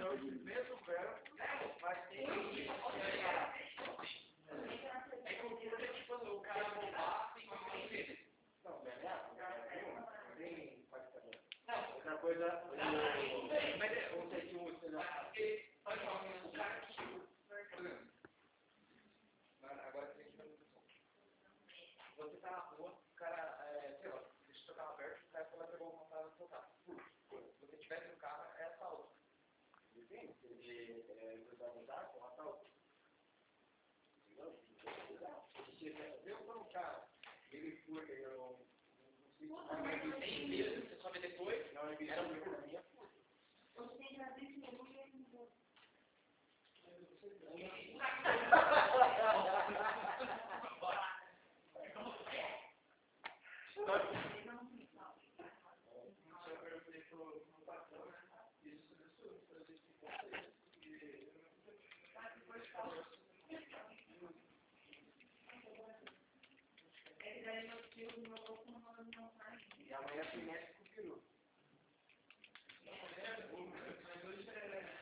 é o mesmo verbo, mas tem é cultura que tipo, o cara roubar tem uma coisa. Não, outra coisa, mas é, não sei se o cara que, por exemplo, agora que a gente vai você tá na rua, o cara, sei lá, deixa o seu carro aberto, o cara foi lá pegou uma parada no seu carro. Se você tivesse no carro, é assalto. Entende? Ele vai mudar com assalto. Deu para um cara, ele foi, eu não sei, tem medo, você sobe depois, não, ele era uma economia. Você já disse que eu não ia mudar. E amanhã se mexe com o peru.